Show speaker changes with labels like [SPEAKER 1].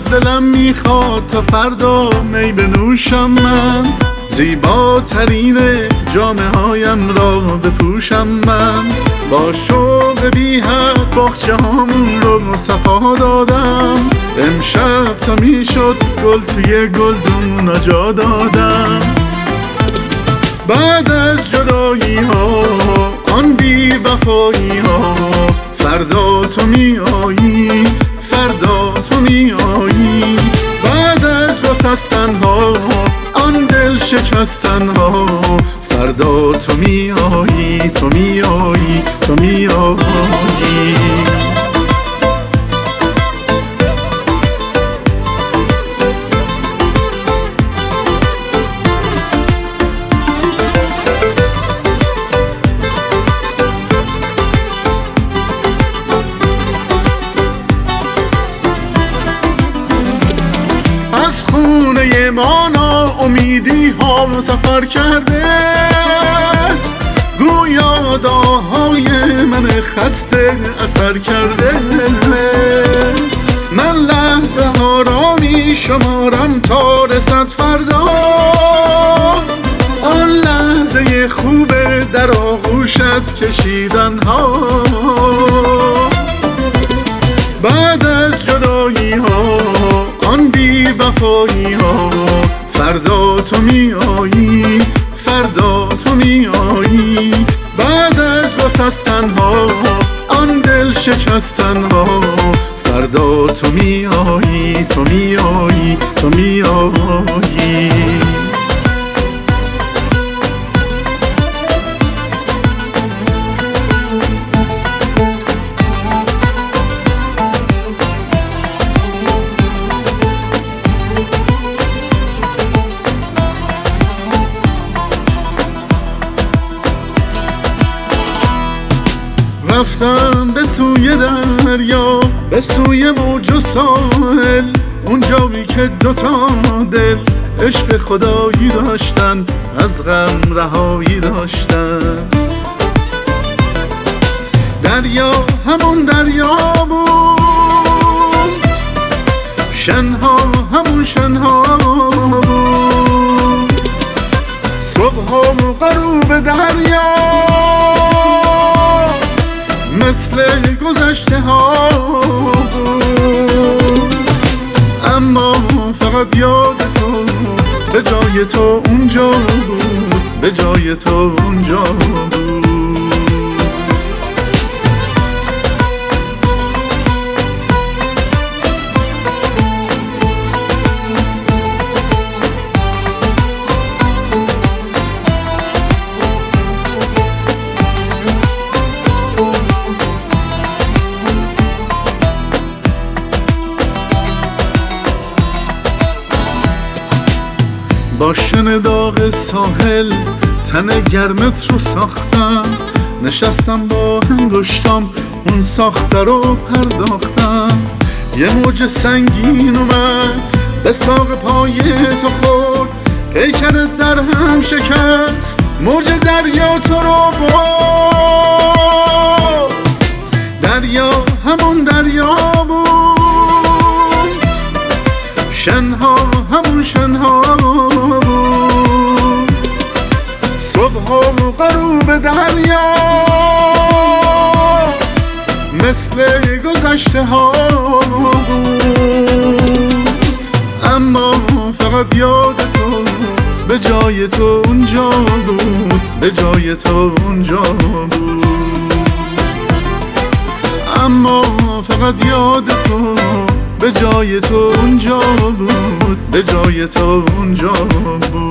[SPEAKER 1] دلم میخواد تا فردا می بنوشم من، زیباترین جامه هایم را بپوشم من. با شوق بی حد باغچه هامون رو صفا دادم، امشب تا میشد گل توی گلدون نجا دادم. بعد از جدایی ها آن بی وفایی ها، فردا تو می آیی، فردا تو می آیی. بعد از گسستن ها آن دل شکستن ها، فردا تو می آیی، تو می آیی، تو می آیی. از خونه ما ناامیدی ها سفر کرده، گویا دعاهای من خسته اثر کرده. من لحظه ها را می شمارم تا رسد فردا، آن لحظه خوب در آغوشت کشیدن ها. بعد از جدایی ها آن بی وفایی ها، فردا تو می آیی، فردا تو می آیی. بعد از گسستن ها آن دل شکستن ها، فردا تو می آیی، تو می آیی، تو می آیی. رفتم به سوی دریا، به سوی موج و ساحل، اونجایی که دوتا دل عشق خدایی داشتن، از غم رهایی داشتن. دریا همون دریا بود، شنها همون شنها بود، صبح و غروب دریا مثل گذشته ها بود. اما فقط یاد تو به جای تو اونجا بود، به جای تو اونجا بود. با شن داغ ساحل تن گرمت رو ساختم، نشستم با انگشتام اون ساخته رو پرداختم. یه موج سنگین اومد به ساق پای تو خورد، پیکرت در هم شکست، موج دریا تو رو برد. دریا همون دریا بود، شنها همون شنها بود، صبح و غروب دریا مثل گذشته ها بود. اما فقط یاد تو به جای تو اونجا بود، به جای تو اونجا بود. اما فقط یاد تو به جای تو اونجا بود، به جای تو اونجا بود.